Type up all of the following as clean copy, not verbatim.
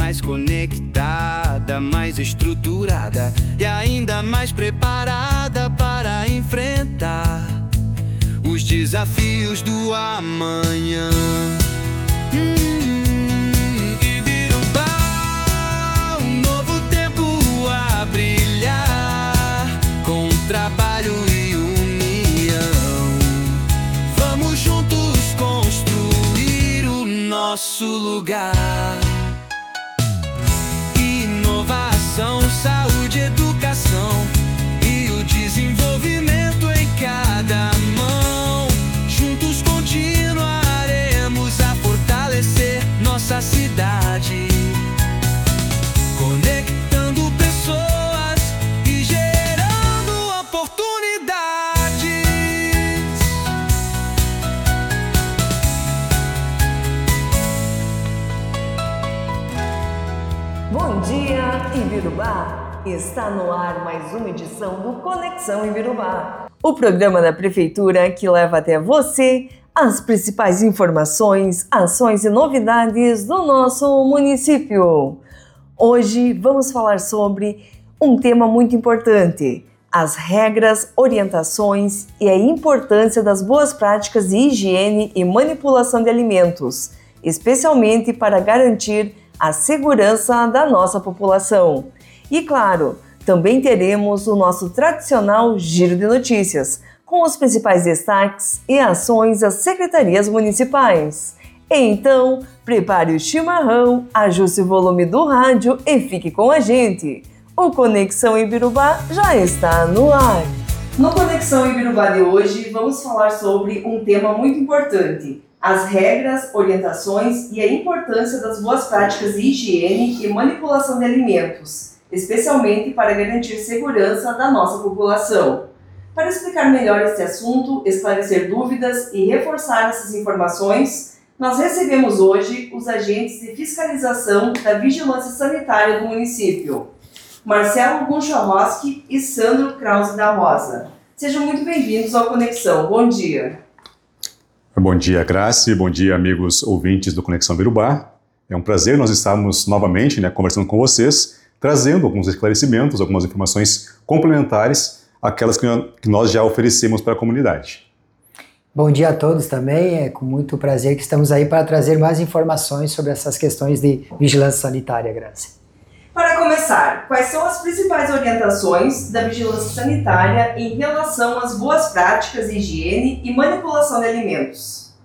mais conectada, mais estruturada e ainda mais preparada para enfrentar os desafios do amanhã. Ibirubá, um novo tempo a brilhar, com trabalho e união. Vamos juntos construir o nosso lugar. Inovação, saúde, educação e o desenvolvimento em cada mão. Juntos continuaremos a fortalecer nossa cidade, conectando pessoas e gerando oportunidades. Bom dia, Ibirubá! Está no ar mais uma edição do Conexão Ibirubá, o programa da Prefeitura que leva até você as principais informações, ações e novidades do nosso município. Hoje vamos falar sobre um tema muito importante: as regras, orientações e a importância das boas práticas de higiene e manipulação de alimentos, especialmente para garantir a segurança da nossa população. E claro, também teremos o nosso tradicional Giro de Notícias, com os principais destaques e ações das secretarias municipais. Então, prepare o chimarrão, ajuste o volume do rádio e fique com a gente. O Conexão Ibirubá já está no ar. No Conexão Ibirubá de hoje, vamos falar sobre um tema muito importante: as regras, orientações e a importância das boas práticas de higiene e manipulação de alimentos, especialmente para garantir segurança da nossa população. Para explicar melhor este assunto, esclarecer dúvidas e reforçar essas informações, nós recebemos hoje os agentes de fiscalização da Vigilância Sanitária do município, Marcelo Gunchorowski e Sandro Krause da Rosa. Sejam muito bem-vindos ao Conexão. Bom dia. Bom dia, Grace. Bom dia, amigos ouvintes do Conexão Ibirubá. É um prazer nós estarmos novamente conversando com vocês, trazendo alguns esclarecimentos, algumas informações complementares àquelas que nós já oferecemos para a comunidade. Bom dia a todos também. É com muito prazer que estamos aí para trazer mais informações sobre essas questões de vigilância sanitária, Grace. Para começar, quais são as principais orientações da vigilância sanitária em relação às boas práticas de higiene e manipulação de alimentos?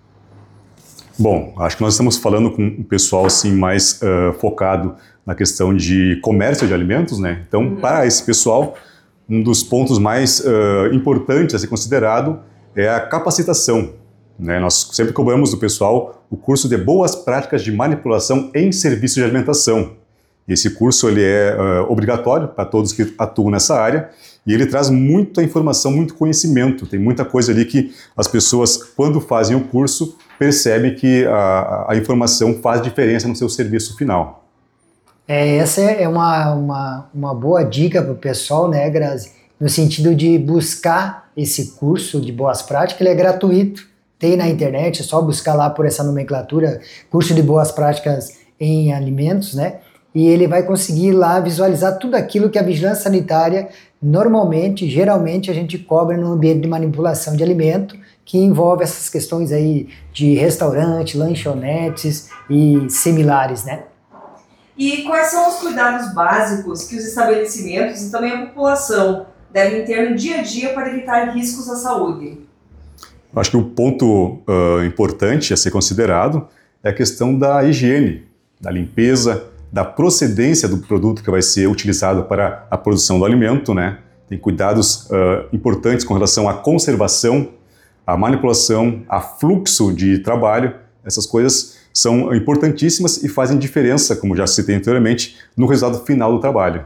Bom, acho que nós estamos falando com um pessoal assim, mais focado na questão de comércio de alimentos, né? Então, para esse pessoal, um dos pontos mais importantes a ser considerado é a capacitação, né? Nós sempre cobramos do pessoal o curso de boas práticas de manipulação em serviços de alimentação. Esse curso ele é obrigatório para todos que atuam nessa área e ele traz muita informação, muito conhecimento. Tem muita coisa ali que as pessoas, quando fazem o curso, percebem que a informação faz diferença no seu serviço final. Essa é uma boa dica para o pessoal, né, Grazi? No sentido de buscar esse curso de boas práticas. Ele é gratuito, tem na internet, é só buscar lá por essa nomenclatura, curso de boas práticas em alimentos, né? E ele vai conseguir lá visualizar tudo aquilo que a vigilância sanitária normalmente, geralmente a gente cobra no ambiente de manipulação de alimento, que envolve essas questões aí de restaurante, lanchonetes e similares, né? E quais são os cuidados básicos que os estabelecimentos e também a população devem ter no dia a dia para evitar riscos à saúde? Acho que o ponto importante a ser considerado é a questão da higiene, da limpeza, da procedência do produto que vai ser utilizado para a produção do alimento, né? Tem cuidados importantes com relação à conservação, à manipulação, a fluxo de trabalho. Essas coisas são importantíssimas e fazem diferença, como já citei anteriormente, no resultado final do trabalho.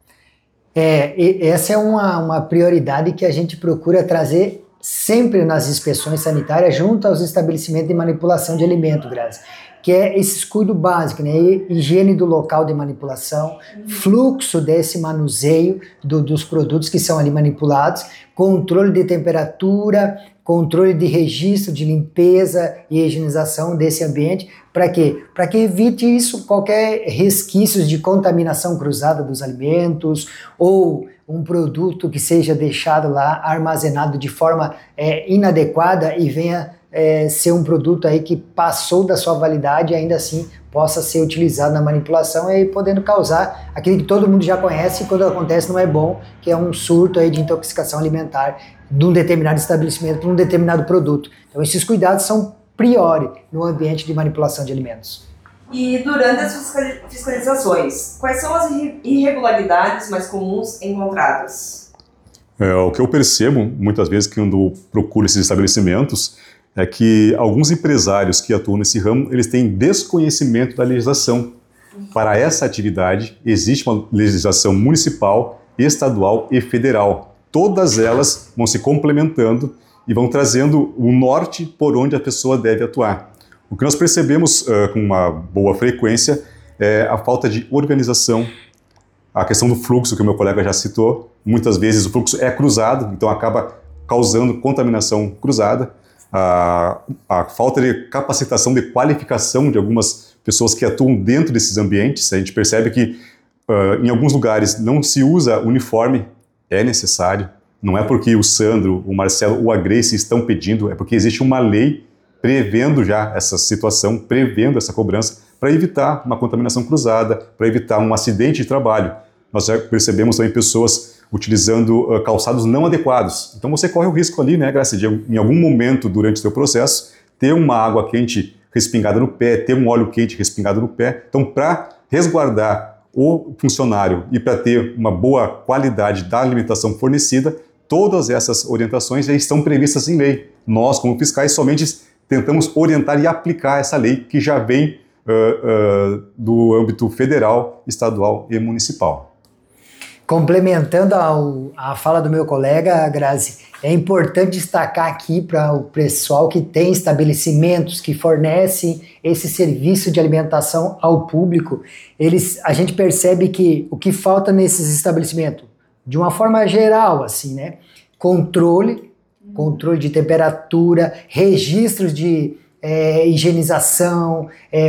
Essa é uma prioridade que a gente procura trazer sempre nas inspeções sanitárias junto aos estabelecimentos de manipulação de alimento, Grazi, que é esse cuidado básico, né? Higiene do local de manipulação, fluxo desse manuseio dos produtos que são ali manipulados, controle de temperatura, controle de registro, de limpeza e higienização desse ambiente. Para quê? Para que evite isso, qualquer resquícios de contaminação cruzada dos alimentos ou um produto que seja deixado lá armazenado de forma inadequada e venha ser um produto aí que passou da sua validade e ainda assim possa ser utilizado na manipulação e podendo causar aquilo que todo mundo já conhece e quando acontece não é bom, que é um surto aí de intoxicação alimentar de um determinado estabelecimento para um determinado produto. Então esses cuidados são priori no ambiente de manipulação de alimentos. E durante as fiscalizações, quais são as irregularidades mais comuns encontradas? O que eu percebo, muitas vezes, quando procuro esses estabelecimentos, é que alguns empresários que atuam nesse ramo, eles têm desconhecimento da legislação. Para essa atividade, existe uma legislação municipal, estadual e federal. Todas elas vão se complementando e vão trazendo o norte por onde a pessoa deve atuar. O que nós percebemos com uma boa frequência é a falta de organização, a questão do fluxo, que o meu colega já citou. Muitas vezes o fluxo é cruzado, então acaba causando contaminação cruzada. A falta de capacitação, de qualificação de algumas pessoas que atuam dentro desses ambientes. A gente percebe que em alguns lugares não se usa uniforme, é necessário. Não é porque o Sandro, o Marcelo ou a Grace estão pedindo, é porque existe uma lei prevendo já essa situação, prevendo essa cobrança, para evitar uma contaminação cruzada, para evitar um acidente de trabalho. Nós já percebemos também pessoas utilizando calçados não adequados. Então você corre o risco ali, né, Graça, de em algum momento durante o seu processo, ter uma água quente respingada no pé, ter um óleo quente respingado no pé. Então, para resguardar o funcionário e para ter uma boa qualidade da alimentação fornecida, todas essas orientações já estão previstas em lei. Nós, como fiscais, somente tentamos orientar e aplicar essa lei que já vem do âmbito federal, estadual e municipal. Complementando a fala do meu colega, Grazi, é importante destacar aqui para o pessoal que tem estabelecimentos que fornecem esse serviço de alimentação ao público, a gente percebe que o que falta nesses estabelecimentos, de uma forma geral, assim, né? Controle de temperatura, registros de higienização,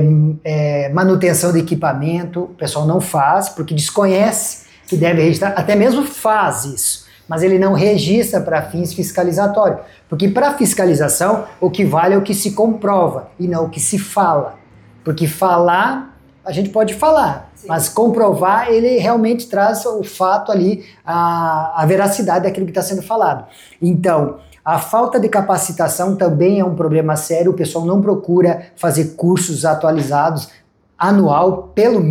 manutenção de equipamento, o pessoal não faz porque desconhece que deve registrar, até mesmo faz isso, mas ele não registra para fins fiscalizatórios, porque para fiscalização o que vale é o que se comprova e não o que se fala, porque falar, a gente pode falar, sim, mas comprovar, ele realmente traz o fato ali, a veracidade daquilo que está sendo falado. Então, a falta de capacitação também é um problema sério, o pessoal não procura fazer cursos atualizados anual, pelo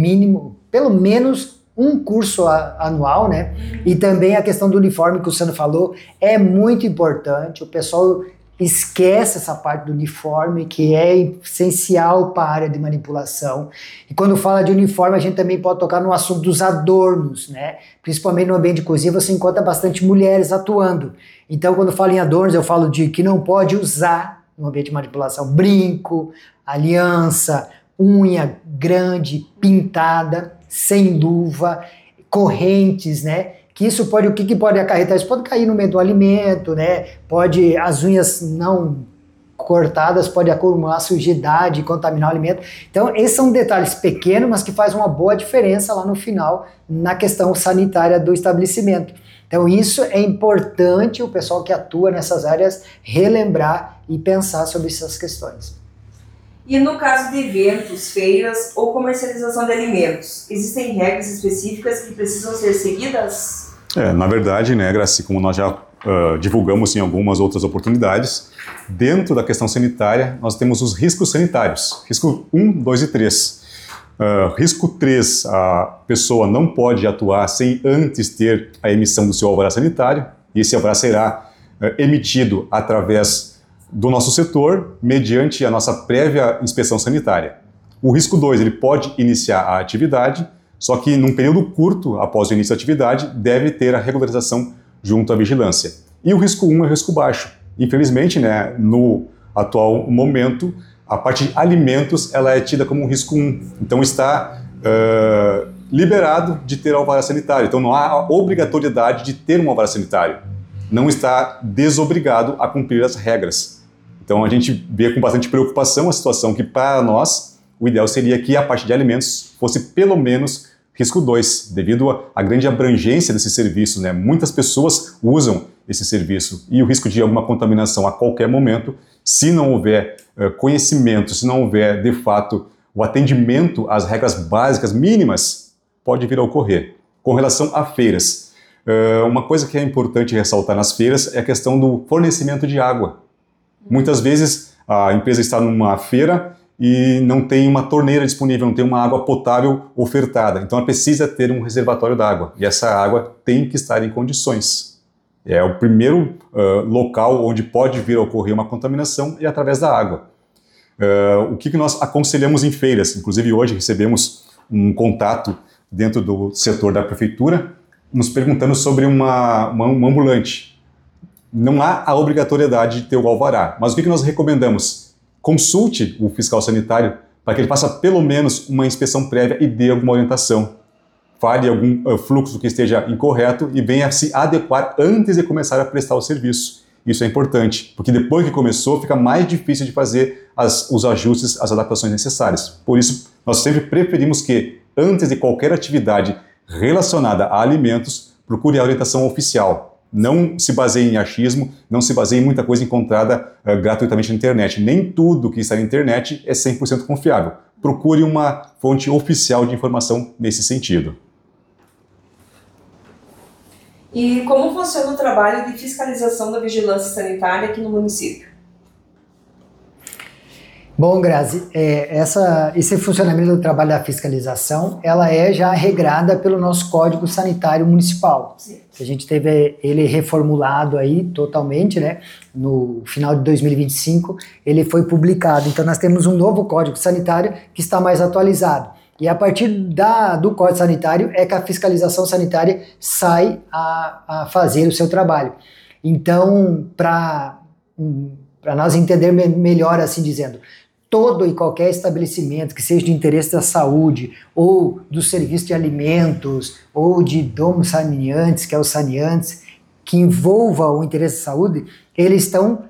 menos um curso anual, né? E também a questão do uniforme que o Sandro falou é muito importante. O pessoal esquece essa parte do uniforme, que é essencial para a área de manipulação. E quando fala de uniforme, a gente também pode tocar no assunto dos adornos, né? Principalmente no ambiente de cozinha, você encontra bastante mulheres atuando. Então, quando falo em adornos, eu falo de que não pode usar no ambiente de manipulação brinco, aliança, unha grande, pintada, sem luva, correntes, né? Que isso pode, o que pode acarretar? Isso pode cair no meio do alimento, né? Pode, as unhas não cortadas pode acumular sujidade e contaminar o alimento. Então, esses são detalhes pequenos, mas que fazem uma boa diferença lá no final, na questão sanitária do estabelecimento. Então, isso é importante o pessoal que atua nessas áreas relembrar e pensar sobre essas questões. E no caso de eventos, feiras ou comercialização de alimentos, existem regras específicas que precisam ser seguidas? Na verdade, né, Graci, como nós já divulgamos em algumas outras oportunidades, dentro da questão sanitária, nós temos os riscos sanitários. Risco 1, 2 e 3. Risco 3, a pessoa não pode atuar sem antes ter a emissão do seu alvará sanitário, e esse alvará será emitido através do nosso setor, mediante a nossa prévia inspeção sanitária. O risco 2, ele pode iniciar a atividade, só que num período curto após o início da atividade, deve ter a regularização junto à vigilância. E o risco 1 é o risco baixo. Infelizmente, né, no atual momento, a parte de alimentos ela é tida como um risco 1. Então está liberado de ter alvará sanitário. Então não há a obrigatoriedade de ter um alvará sanitário. não está desobrigado a cumprir as regras. Então a gente vê com bastante preocupação a situação que, para nós, o ideal seria que a parte de alimentos fosse pelo menos risco 2, devido à grande abrangência desse serviço, né? Muitas pessoas usam esse serviço e o risco de alguma contaminação a qualquer momento, se não houver conhecimento, se não houver, de fato, o atendimento às regras básicas mínimas, pode vir a ocorrer. Com relação a feiras, uma coisa que é importante ressaltar nas feiras é a questão do fornecimento de água. Muitas vezes a empresa está numa feira e não tem uma torneira disponível, não tem uma água potável ofertada. Então ela precisa ter um reservatório d'água e essa água tem que estar em condições. É o primeiro local onde pode vir a ocorrer uma contaminação é através da água. O que nós aconselhamos em feiras? Inclusive hoje recebemos um contato dentro do setor da prefeitura nos perguntando sobre um ambulante. Não há a obrigatoriedade de ter o alvará, mas o que nós recomendamos? Consulte o fiscal sanitário para que ele faça pelo menos uma inspeção prévia e dê alguma orientação. Fale algum fluxo que esteja incorreto e venha se adequar antes de começar a prestar o serviço. Isso é importante, porque depois que começou fica mais difícil de fazer os ajustes, as adaptações necessárias. Por isso, nós sempre preferimos que, antes de qualquer atividade relacionada a alimentos, procure a orientação oficial. Não se baseie em achismo, não se baseie em muita coisa encontrada gratuitamente na internet. Nem tudo que está na internet é 100% confiável. Procure uma fonte oficial de informação nesse sentido. E como funciona o trabalho de fiscalização da vigilância sanitária aqui no município? Bom, Grazi, esse funcionamento do trabalho da fiscalização, ela é já regrada pelo nosso Código Sanitário Municipal. Sim. A gente teve ele reformulado aí totalmente, né? No final de 2025, ele foi publicado. Então, nós temos um novo Código Sanitário que está mais atualizado. E a partir do Código Sanitário é que a fiscalização sanitária sai a fazer o seu trabalho. Então, para nós entender melhor, assim dizendo, todo e qualquer estabelecimento que seja de interesse da saúde, ou do serviço de alimentos, ou de domos saneantes, que é os saneantes, que envolva o interesse da saúde, eles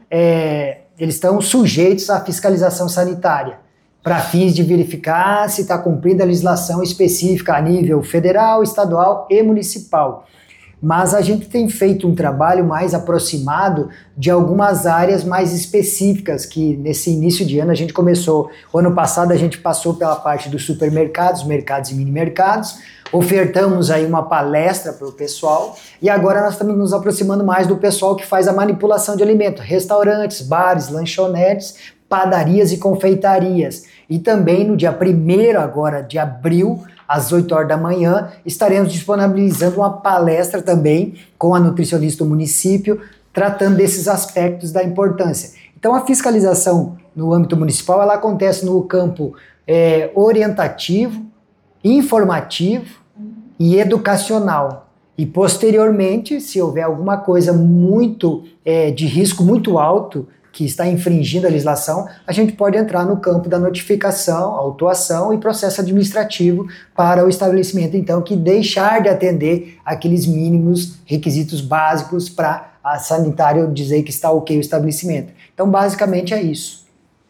estão sujeitos à fiscalização sanitária, para fins de verificar se está cumprindo a legislação específica a nível federal, estadual e municipal. Mas a gente tem feito um trabalho mais aproximado de algumas áreas mais específicas que nesse início de ano a gente começou. O ano passado a gente passou pela parte dos supermercados, mercados e mini-mercados, ofertamos aí uma palestra para o pessoal e agora nós estamos nos aproximando mais do pessoal que faz a manipulação de alimentos, restaurantes, bares, lanchonetes, padarias e confeitarias. E também no dia 1º agora de abril, às 8 horas da manhã, estaremos disponibilizando uma palestra também com a nutricionista do município, tratando desses aspectos da importância. Então a fiscalização no âmbito municipal, ela acontece no campo orientativo, informativo e educacional. E posteriormente, se houver alguma coisa muito de risco muito alto, que está infringindo a legislação, a gente pode entrar no campo da notificação, autuação e processo administrativo para o estabelecimento, então, que deixar de atender aqueles mínimos requisitos básicos para a sanitário dizer que está ok o estabelecimento. Então, basicamente é isso.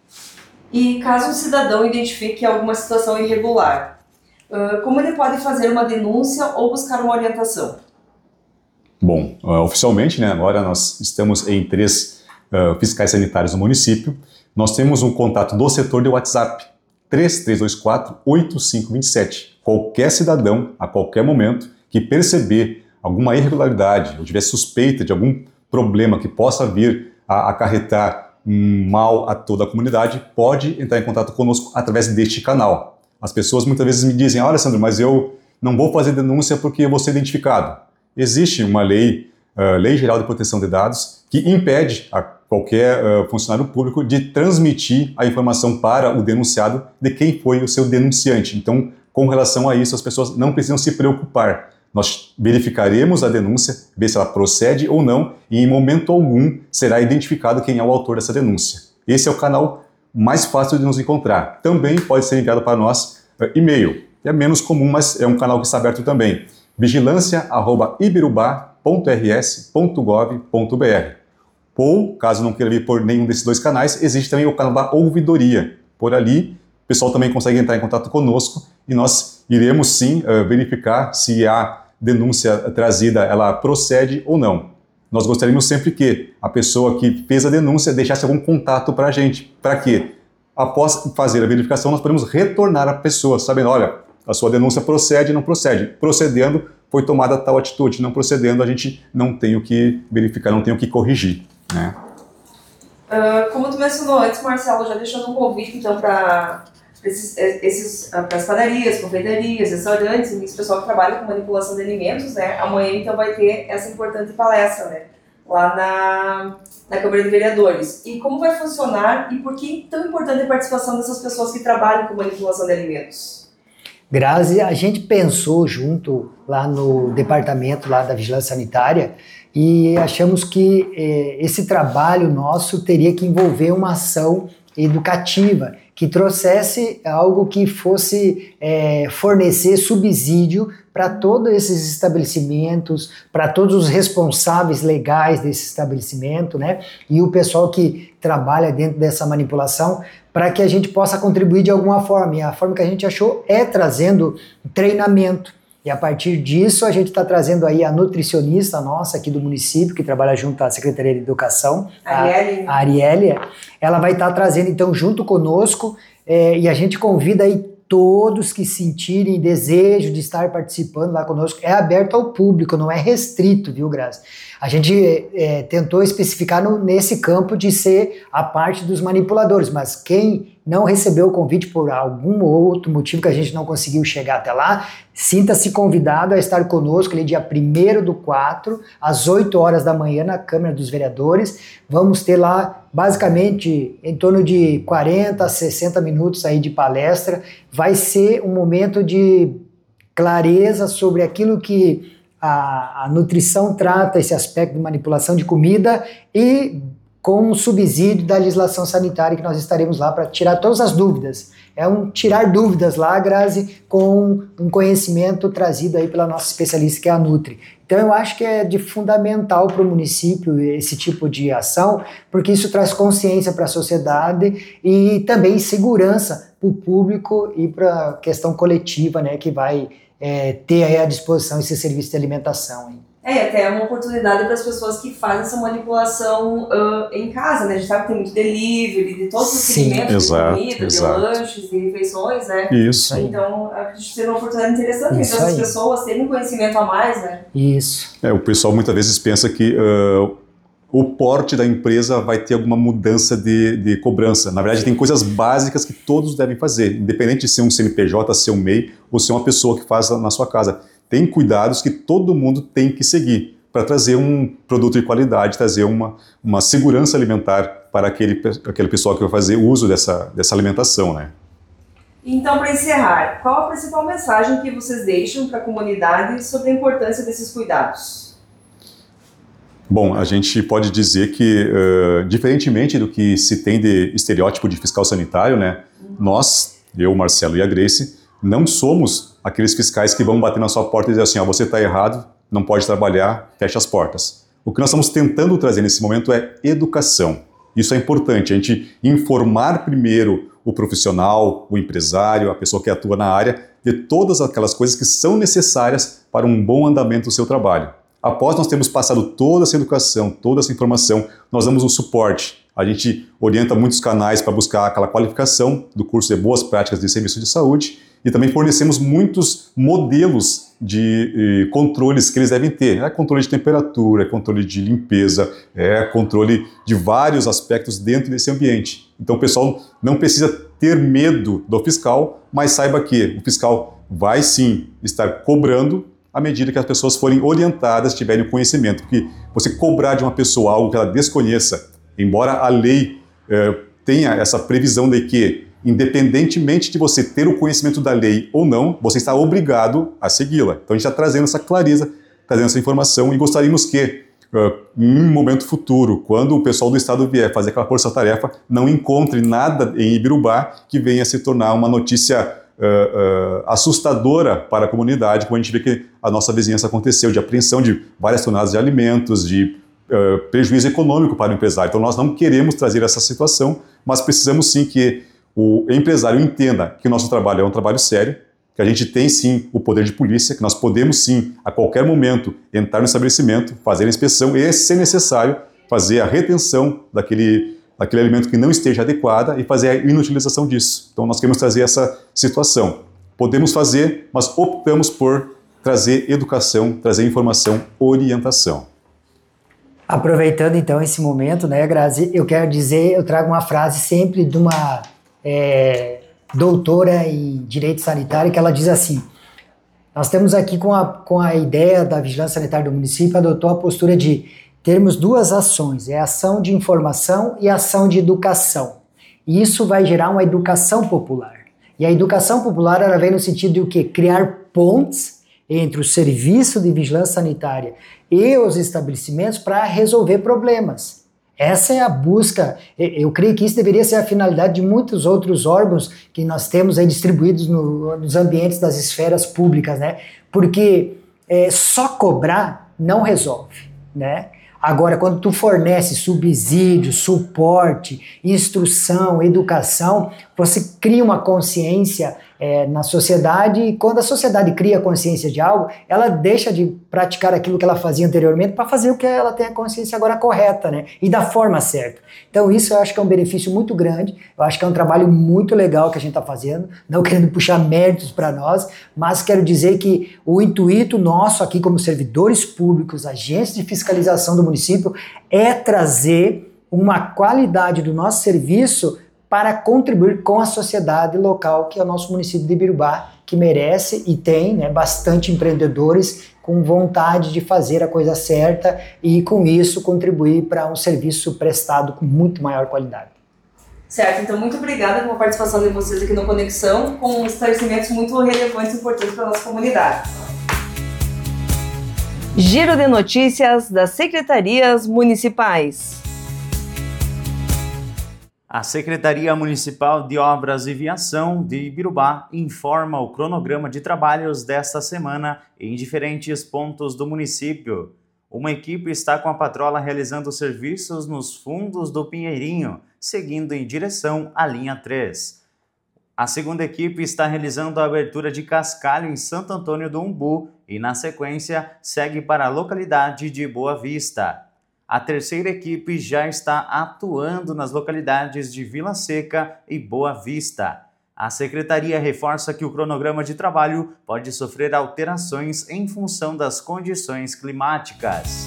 E caso um cidadão identifique alguma situação irregular, como ele pode fazer uma denúncia ou buscar uma orientação? Bom, oficialmente, né, agora nós estamos em 3 fiscais sanitários no município. Nós temos um contato do setor de WhatsApp, 3324-8527. Qualquer cidadão, a qualquer momento, que perceber alguma irregularidade ou tiver suspeita de algum problema que possa vir a acarretar um mal a toda a comunidade, pode entrar em contato conosco através deste canal. As pessoas muitas vezes me dizem, olha, Sandro, mas eu não vou fazer denúncia porque eu vou ser identificado. Existe uma lei, Lei Geral de Proteção de Dados, que impede a qualquer funcionário público de transmitir a informação para o denunciado de quem foi o seu denunciante. Então, com relação a isso, as pessoas não precisam se preocupar. Nós verificaremos a denúncia, ver se ela procede ou não, e em momento algum será identificado quem é o autor dessa denúncia. Esse é o canal mais fácil de nos encontrar. Também pode ser enviado para nós e-mail. É menos comum, mas é um canal que está aberto também. vigilância@ibirubá.gov.br. sp.rs.gov.br. Ou, caso não queira vir por nenhum desses dois canais, existe também o canal da ouvidoria. Por ali, o pessoal também consegue entrar em contato conosco e nós iremos sim verificar se a denúncia trazida ela procede ou não. Nós gostaríamos sempre que a pessoa que fez a denúncia deixasse algum contato para a gente. Para quê? Após fazer a verificação, nós podemos retornar a pessoa, sabendo, olha, a sua denúncia procede ou não procede. Procedendo, foi tomada tal atitude. Não procedendo, a gente não tem o que verificar, não tem o que corrigir. Né? Como tu mencionou antes, Marcelo, já deixando um convite então para as padarias, confeitarias, restaurantes, esse pessoal que trabalha com manipulação de alimentos, né? Amanhã então vai ter essa importante palestra, né? Lá na Câmara de Vereadores. E como vai funcionar e por que é tão importante a participação dessas pessoas que trabalham com manipulação de alimentos? Grazi, a gente pensou junto lá no departamento lá da Vigilância Sanitária e achamos que esse trabalho nosso teria que envolver uma ação educativa, que trouxesse algo que fosse fornecer subsídio para todos esses estabelecimentos, para todos os responsáveis legais desse estabelecimento, né? E o pessoal que trabalha dentro dessa manipulação, para que a gente possa contribuir de alguma forma. E a forma que a gente achou é trazendo treinamento. E a partir disso a gente está trazendo aí a nutricionista nossa aqui do município, que trabalha junto à Secretaria de Educação, a Arielle. Ela vai estar trazendo então junto conosco e a gente convida aí todos que sentirem desejo de estar participando lá conosco. É aberto ao público, não é restrito, viu, Grazi? A gente tentou especificar nesse campo de ser a parte dos manipuladores, mas quem não recebeu o convite por algum outro motivo que a gente não conseguiu chegar até lá, sinta-se convidado a estar conosco ali dia 1º/4, às 8 horas da manhã, na Câmara dos Vereadores. Vamos ter lá, basicamente, em torno de 40 a 60 minutos aí de palestra. Vai ser um momento de clareza sobre aquilo que a nutrição trata, esse aspecto de manipulação de comida e com o subsídio da legislação sanitária que nós estaremos lá para tirar todas as dúvidas. É um tirar dúvidas lá, Grazi, com um conhecimento trazido aí pela nossa especialista que é a Nutri. Então eu acho que é de fundamental para o município esse tipo de ação, porque isso traz consciência para a sociedade e também segurança para o público e para a questão coletiva, né, que vai ter aí à disposição esse serviço de alimentação. Hein? Até é uma oportunidade para as pessoas que fazem essa manipulação em casa, né? A gente sabe que tem muito delivery, de todos os segmentos de comida, de lanches, de refeições, né? Isso. Então, acredito ser uma oportunidade interessante para as pessoas terem conhecimento a mais, né? Isso. O pessoal muitas vezes pensa que o porte da empresa vai ter alguma mudança de cobrança. Na verdade, tem coisas básicas que todos devem fazer, independente de ser um CNPJ, ser um MEI ou ser uma pessoa que faz na sua casa. Tem cuidados que todo mundo tem que seguir para trazer um produto de qualidade, trazer uma segurança alimentar para aquele pessoal que vai fazer uso dessa alimentação, né? Então, para encerrar, qual a principal mensagem que vocês deixam para a comunidade sobre a importância desses cuidados? Bom, a gente pode dizer que, diferentemente do que se tem de estereótipo de fiscal sanitário, né, nós, eu, Marcelo e a Grace, não somos aqueles fiscais que vão bater na sua porta e dizer assim, você está errado, não pode trabalhar, fecha as portas. O que nós estamos tentando trazer nesse momento é educação. Isso é importante, a gente informar primeiro o profissional, o empresário, a pessoa que atua na área, de todas aquelas coisas que são necessárias para um bom andamento do seu trabalho. Após nós termos passado toda essa educação, toda essa informação, nós damos um suporte. A gente orienta muitos canais para buscar aquela qualificação do curso de boas práticas de serviço de saúde e também fornecemos muitos modelos de controles que eles devem ter. É controle de temperatura, é controle de limpeza, é controle de vários aspectos dentro desse ambiente. Então o pessoal não precisa ter medo do fiscal, mas saiba que o fiscal vai sim estar cobrando à medida que as pessoas forem orientadas, tiverem o conhecimento. Porque você cobrar de uma pessoa algo que ela desconheça, embora a lei tenha essa previsão de que, independentemente de você ter o conhecimento da lei ou não, você está obrigado a segui-la. Então a gente está trazendo essa clareza, trazendo essa informação e gostaríamos que, em um momento futuro, quando o pessoal do Estado vier fazer aquela força-tarefa, não encontre nada em Ibirubá que venha se tornar uma notícia assustadora para a comunidade, como a gente vê que a nossa vizinhança aconteceu, de apreensão de várias toneladas de alimentos, de prejuízo econômico para o empresário. Então nós não queremos trazer essa situação, mas precisamos sim que o empresário entenda que o nosso trabalho é um trabalho sério, que a gente tem sim o poder de polícia, que nós podemos sim, a qualquer momento, entrar no estabelecimento, fazer a inspeção e, se necessário, fazer a retenção daquele alimento que não esteja adequada e fazer a inutilização disso. Então nós queremos trazer essa situação. Podemos fazer, mas optamos por trazer educação, trazer informação, orientação. Aproveitando então esse momento, né, Grazi, eu trago uma frase sempre de uma doutora em direito sanitário, que ela diz assim: nós temos aqui com a ideia da vigilância sanitária do município, adotou a postura de termos duas ações, a ação de informação e a ação de educação. E isso vai gerar uma educação popular. E a educação popular, ela vem no sentido de o quê? Criar pontes entre o serviço de vigilância sanitária e os estabelecimentos para resolver problemas. Essa é a busca. Eu creio que isso deveria ser a finalidade de muitos outros órgãos que nós temos aí distribuídos nos ambientes das esferas públicas, né? Porque só cobrar não resolve, né? Agora, quando tu fornece subsídio, suporte, instrução, educação, você cria uma consciência na sociedade, e quando a sociedade cria consciência de algo, ela deixa de praticar aquilo que ela fazia anteriormente para fazer o que ela tem a consciência agora correta, né? E da forma certa. Então isso eu acho que é um benefício muito grande, eu acho que é um trabalho muito legal que a gente está fazendo, não querendo puxar méritos para nós, mas quero dizer que o intuito nosso aqui como servidores públicos, agentes de fiscalização do município, é trazer uma qualidade do nosso serviço para contribuir com a sociedade local, que é o nosso município de Ibirubá, que merece e tem, né, bastante empreendedores com vontade de fazer a coisa certa e, com isso, contribuir para um serviço prestado com muito maior qualidade. Certo, então muito obrigada pela participação de vocês aqui no Conexão, com esclarecimentos muito relevantes e importantes para a nossa comunidade. Giro de notícias das secretarias municipais. A Secretaria Municipal de Obras e Viação de Ibirubá informa o cronograma de trabalhos desta semana em diferentes pontos do município. Uma equipe está com a patrola realizando serviços nos fundos do Pinheirinho, seguindo em direção à linha 3. A segunda equipe está realizando a abertura de cascalho em Santo Antônio do Umbu e, na sequência, segue para a localidade de Boa Vista. A terceira equipe já está atuando nas localidades de Vila Seca e Boa Vista. A Secretaria reforça que o cronograma de trabalho pode sofrer alterações em função das condições climáticas.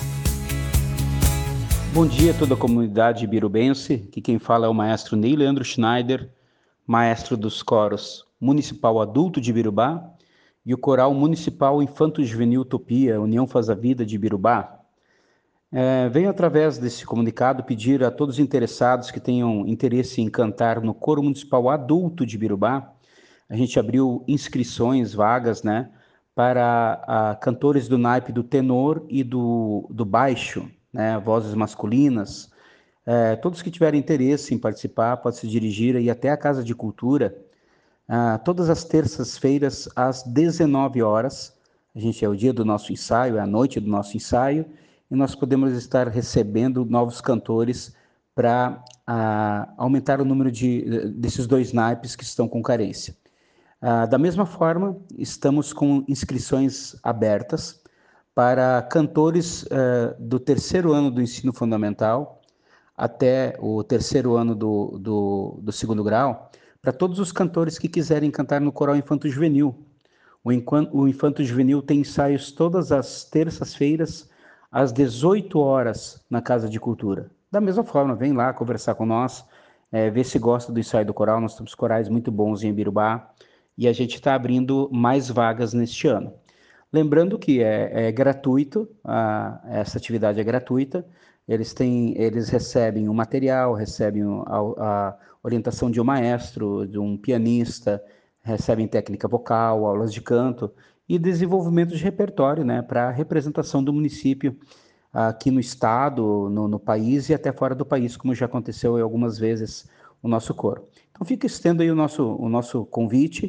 Bom dia a toda a comunidade ibirubense. Aqui quem fala é o maestro Ney Leandro Schneider, maestro dos coros Municipal Adulto de Ibirubá e o Coral Municipal Infanto Juvenil Utopia, União Faz a Vida de Ibirubá. Venho através desse comunicado pedir a todos os interessados que tenham interesse em cantar no Coro Municipal Adulto de Ibirubá. A gente abriu inscrições, vagas, né, para cantores do naipe do tenor e do baixo, né, vozes masculinas. Todos que tiverem interesse em participar, podem se dirigir aí até a Casa de Cultura, todas as terças-feiras às 19 horas. A gente é o dia do nosso ensaio, é a noite do nosso ensaio, e nós podemos estar recebendo novos cantores para aumentar o número desses dois naipes que estão com carência. Da mesma forma, estamos com inscrições abertas para cantores do terceiro ano do ensino fundamental até o terceiro ano do segundo grau, para todos os cantores que quiserem cantar no Coral Infanto Juvenil. O Infanto Juvenil tem ensaios todas as terças-feiras, às 18 horas, na Casa de Cultura. Da mesma forma, vem lá conversar com nós, ver se gosta do ensaio do coral. Nós temos corais muito bons em Ibirubá e a gente está abrindo mais vagas neste ano. Lembrando que é gratuito, essa atividade é gratuita. Eles recebem o material, recebem a orientação de um maestro, de um pianista, recebem técnica vocal, aulas de canto e desenvolvimento de repertório, né, para a representação do município aqui no estado, no país e até fora do país, como já aconteceu algumas vezes o nosso coro. Então estendo aí o nosso convite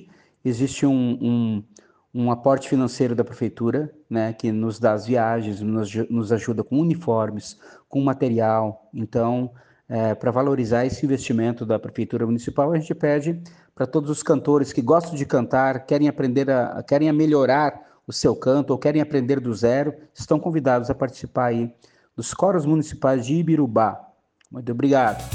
existe um aporte financeiro da prefeitura, né, que nos dá as viagens, nos ajuda com uniformes, com material. Então, para valorizar esse investimento da prefeitura municipal, a gente pede para todos os cantores que gostam de cantar, querem melhorar o seu canto ou querem aprender do zero, estão convidados a participar aí dos coros municipais de Ibirubá. Muito obrigado.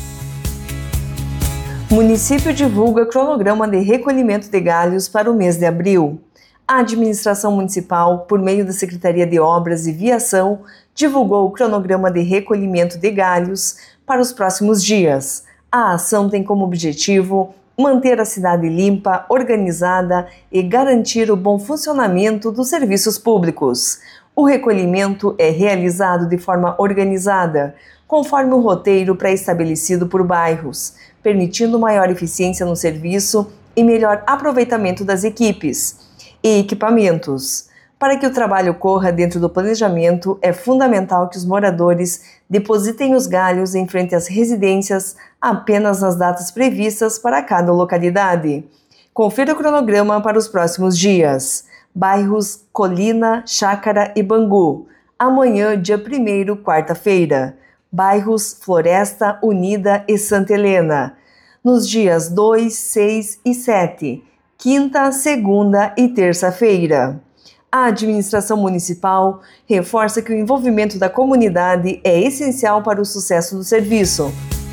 Município divulga cronograma de recolhimento de galhos para o mês de abril. A administração municipal, por meio da Secretaria de Obras e Viação, divulgou o cronograma de recolhimento de galhos para os próximos dias. A ação tem como objetivo manter a cidade limpa, organizada e garantir o bom funcionamento dos serviços públicos. O recolhimento é realizado de forma organizada, conforme o roteiro pré-estabelecido por bairros, permitindo maior eficiência no serviço e melhor aproveitamento das equipes e equipamentos. Para que o trabalho corra dentro do planejamento, é fundamental que os moradores depositem os galhos em frente às residências apenas nas datas previstas para cada localidade. Confira o cronograma para os próximos dias. Bairros Colina, Chácara e Bangu. Amanhã, dia 1º, quarta-feira. Bairros Floresta, Unida e Santa Helena. Nos dias 2, 6 e 7. Quinta, segunda e terça-feira. A administração municipal reforça que o envolvimento da comunidade é essencial para o sucesso do serviço.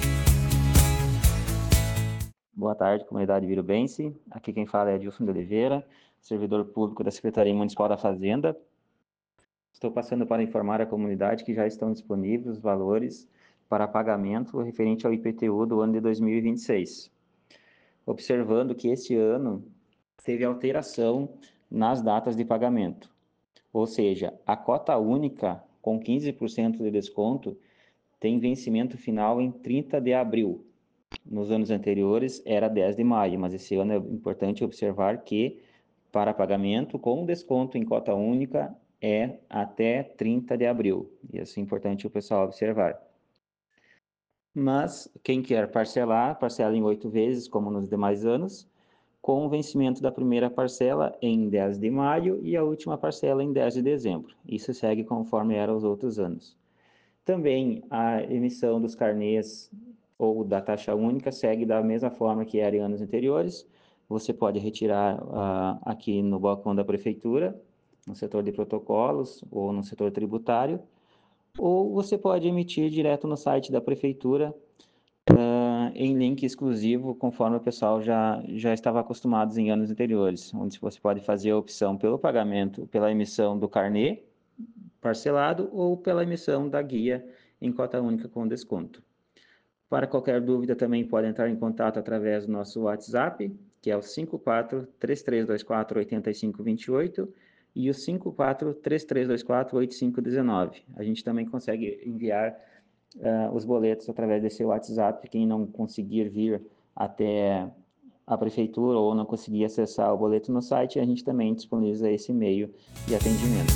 Boa tarde, comunidade virubense. Aqui quem fala é Edilson de Oliveira, servidor público da Secretaria Municipal da Fazenda. Estou passando para informar a comunidade que já estão disponíveis os valores para pagamento referente ao IPTU do ano de 2026. Observando que este ano teve alteração nas datas de pagamento, ou seja, a cota única com 15% de desconto tem vencimento final em 30 de abril. Nos anos anteriores era 10 de maio, mas esse ano é importante observar que para pagamento com desconto em cota única é até 30 de abril. Isso é importante o pessoal observar. Mas quem quer parcelar, parcela em 8 vezes, como nos demais anos, com o vencimento da primeira parcela em 10 de maio e a última parcela em 10 de dezembro. Isso segue conforme era os outros anos. Também a emissão dos carnês ou da taxa única segue da mesma forma que era em anos anteriores. Você pode retirar aqui no balcão da prefeitura, no setor de protocolos ou no setor tributário, ou você pode emitir direto no site da prefeitura, em link exclusivo, conforme o pessoal já estava acostumado em anos anteriores, onde você pode fazer a opção pelo pagamento, pela emissão do carnê parcelado ou pela emissão da guia em cota única com desconto. Para qualquer dúvida, também pode entrar em contato através do nosso WhatsApp, que é o 54-3324-8528 e o 54-3324-8519. A gente também consegue enviar os boletos através desse WhatsApp. Quem não conseguir vir até a prefeitura ou não conseguir acessar o boleto no site, a gente também disponibiliza esse meio de atendimento.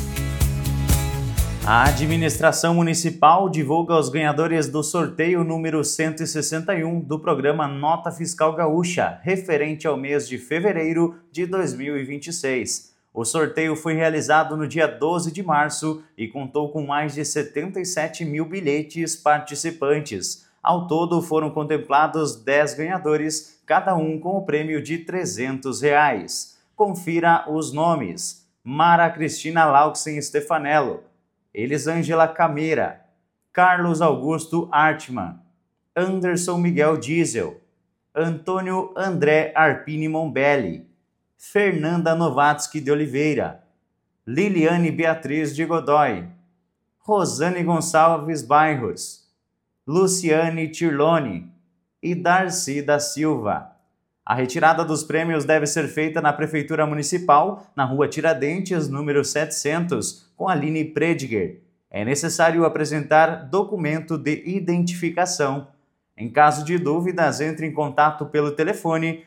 A administração municipal divulga os ganhadores do sorteio número 161 do programa Nota Fiscal Gaúcha, referente ao mês de fevereiro de 2026. O sorteio foi realizado no dia 12 de março e contou com mais de 77 mil bilhetes participantes. Ao todo, foram contemplados 10 ganhadores, cada um com o prêmio de R$ 300. Confira os nomes: Mara Cristina Lauxen Stefanello, Elisângela Cameira, Carlos Augusto Artman, Anderson Miguel Diesel, Antônio André Arpini Mombelli, Fernanda Novatsky de Oliveira, Liliane Beatriz de Godoy, Rosane Gonçalves Bairros, Luciane Tirlone e Darcy da Silva. A retirada dos prêmios deve ser feita na Prefeitura Municipal, na Rua Tiradentes, número 700, com Aline Prediger. É necessário apresentar documento de identificação. Em caso de dúvidas, entre em contato pelo telefone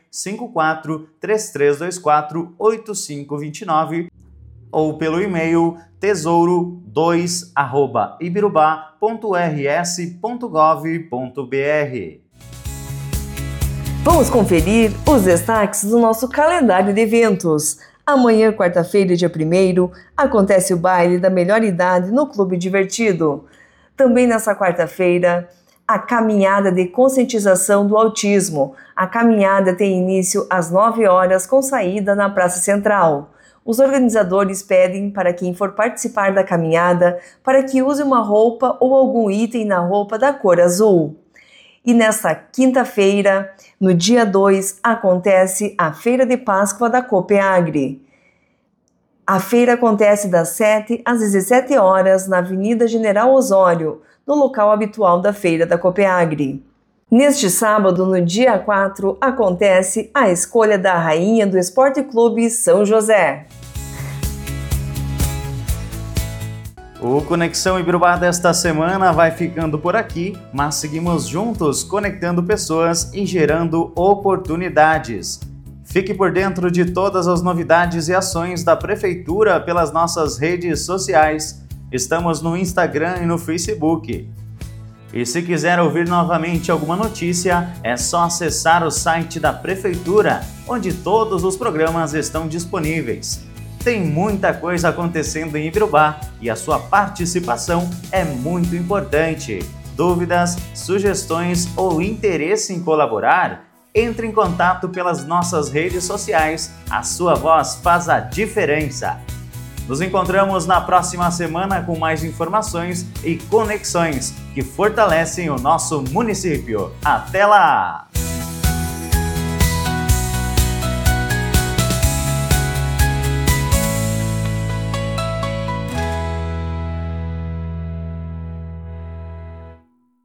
54-3324-8529 ou pelo e-mail tesouro2@ibirubá.rs.gov.br. Vamos conferir os destaques do nosso calendário de eventos. Amanhã, quarta-feira, dia 1º, acontece o baile da melhor idade no Clube Divertido. Também nessa quarta-feira, a caminhada de conscientização do autismo. A caminhada tem início às 9 horas com saída na Praça Central. Os organizadores pedem para quem for participar da caminhada para que use uma roupa ou algum item na roupa da cor azul. E nesta quinta-feira, no dia 2, acontece a Feira de Páscoa da Copeagri. A feira acontece das 7 às 17 horas na Avenida General Osório, no local habitual da Feira da Copeagri. Neste sábado, no dia 4, acontece a escolha da Rainha do Esporte Clube São José. O Conexão Ibirubá desta semana vai ficando por aqui, mas seguimos juntos conectando pessoas e gerando oportunidades. Fique por dentro de todas as novidades e ações da Prefeitura pelas nossas redes sociais. Estamos no Instagram e no Facebook. E se quiser ouvir novamente alguma notícia, é só acessar o site da Prefeitura, onde todos os programas estão disponíveis. Tem muita coisa acontecendo em Ibirubá e a sua participação é muito importante. Dúvidas, sugestões ou interesse em colaborar? Entre em contato pelas nossas redes sociais. A sua voz faz a diferença. Nos encontramos na próxima semana com mais informações e conexões que fortalecem o nosso município. Até lá!